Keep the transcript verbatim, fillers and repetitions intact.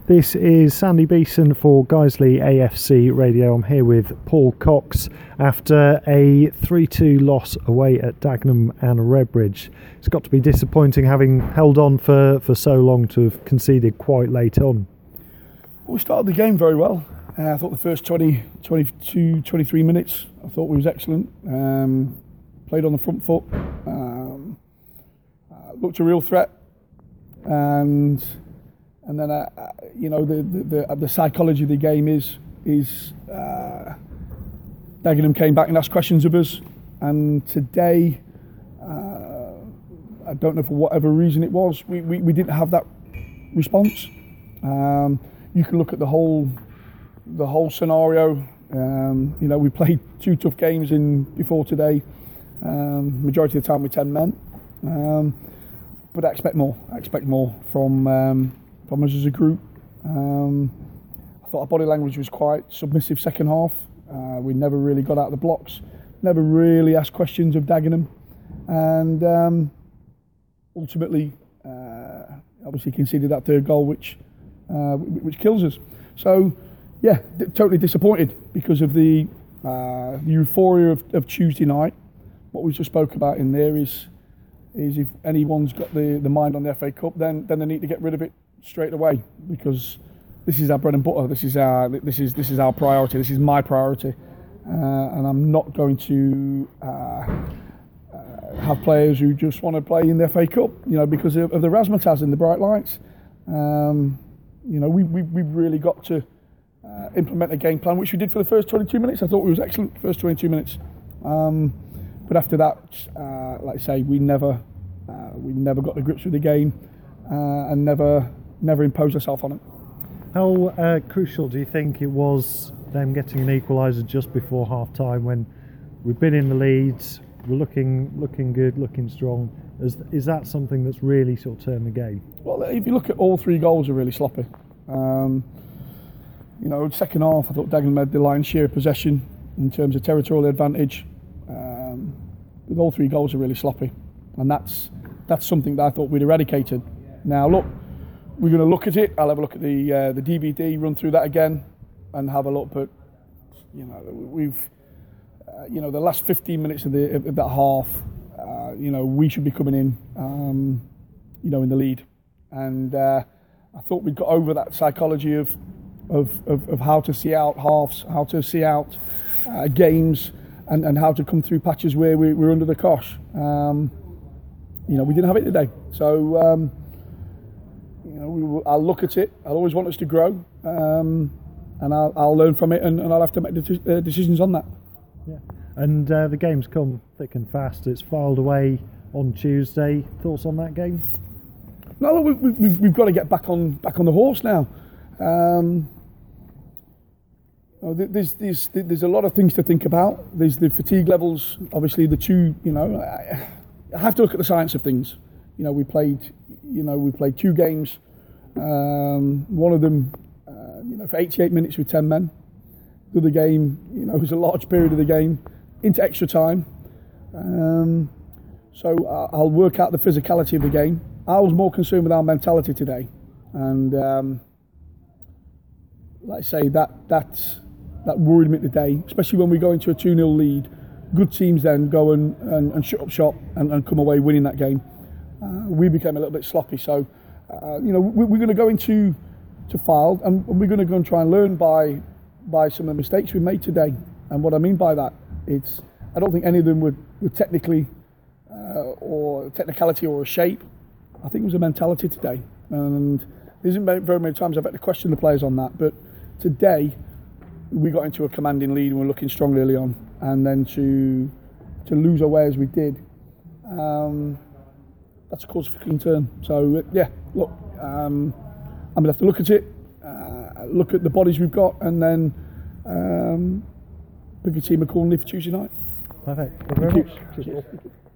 This is Sandy Beeson for Guiseley A F C Radio. I'm here with Paul Cox after a three two loss away at Dagenham and Redbridge. It's got to be disappointing having held on for, for so long to have conceded quite late on. Well, we started the game very well. Uh, I thought the first twenty, twenty-two, twenty-three minutes, I thought we was excellent. Um, played on the front foot, um, uh, looked a real threat, and and then uh, you know the, the the the psychology of the game is is uh, Dagenham came back and asked questions of us, and today uh, I don't know for whatever reason it was, we we, we didn't have that response. Um, you can look at the whole. The whole scenario, um, you know, we played two tough games in before today. Um, majority of the time with ten men, um, but I expect more. I expect more from um, from us as a group. Um, I thought our body language was quite submissive second half. Uh, we never really got out of the blocks, never really asked questions of Dagenham, and um, ultimately, uh, obviously conceded that third goal, which uh, which kills us. So. Yeah, d- totally disappointed because of the, uh, the euphoria of, of Tuesday night. What we just spoke about in there is is if anyone's got the, the mind on the F A Cup, then then they need to get rid of it straight away, because this is our bread and butter. This is our this is this is our priority. This is my priority, uh, and I'm not going to uh, uh, have players who just want to play in the F A Cup, you know, because of, of the razzmatazz and the bright lights. Um, you know, we we we've really got to. Uh, implement a game plan, which we did for the first twenty-two minutes. I thought it was excellent, first twenty-two minutes. Um, but after that, uh, like I say, we never, uh, we never got the grips with the game, uh, and never, never imposed ourselves on it. How uh, crucial do you think it was them getting an equaliser just before half time, when we've been in the leads, we're looking, looking good, looking strong? Is, is that something that's really sort of turned the game? Well, if you look at all three goals, are really sloppy. Um, You know, second half, I thought Dagenham had the lion's share of possession in terms of territorial advantage. Um, with all three goals are really sloppy, and that's that's something that I thought we'd eradicated. Now, look, we're going to look at it. I'll have a look at the uh, the D V D, run through that again, and have a look. But you know, we've uh, you know the last fifteen minutes of the of that half, uh, you know, we should be coming in, um, you know, in the lead, and uh, I thought we'd got over that psychology of. Of, of, of how to see out halves, how to see out uh, games, and, and how to come through patches where we, we're under the cosh. Um, you know, we didn't have it today. So, um, you know, we will, I'll look at it. I'll always want us to grow, um, and I'll, I'll learn from it, and, and I'll have to make the uh, decisions on that. Yeah, and uh, the game's come thick and fast. It's filed away on Tuesday. Thoughts on that game? No, we, we, we've got to get back on back on the horse now. Um, There's, there's there's a lot of things to think about. There's the fatigue levels. Obviously, the two. You know, I, I have to look at the science of things. You know, we played. You know, we played two games. Um, one of them, uh, you know, for eighty-eight minutes with ten men. The other game, you know, was a large period of the game into extra time. Um, so I'll work out the physicality of the game. I was more concerned with our mentality today, and um, like I say, that that's. That worried me today, especially when we go into a two nil lead. Good teams then go and, and, and shut up shop and, and come away winning that game. Uh, we became a little bit sloppy. So, uh, you know, we, we're going to go into to Fylde, and we're going to go and try and learn by by some of the mistakes we made today. And what I mean by that, it's I don't think any of them were, were technically uh, or technicality or a shape. I think it was a mentality today. And there isn't very many times I've had to question the players on that. But today, we got into a commanding lead and we're looking strong early on, and then to to lose away as we did, um, that's a cause for concern. So yeah, look, um, I'm gonna have to look at it, uh, look at the bodies we've got, and then um, pick a team accordingly for Tuesday night. Perfect. Thank you very much. Cheers.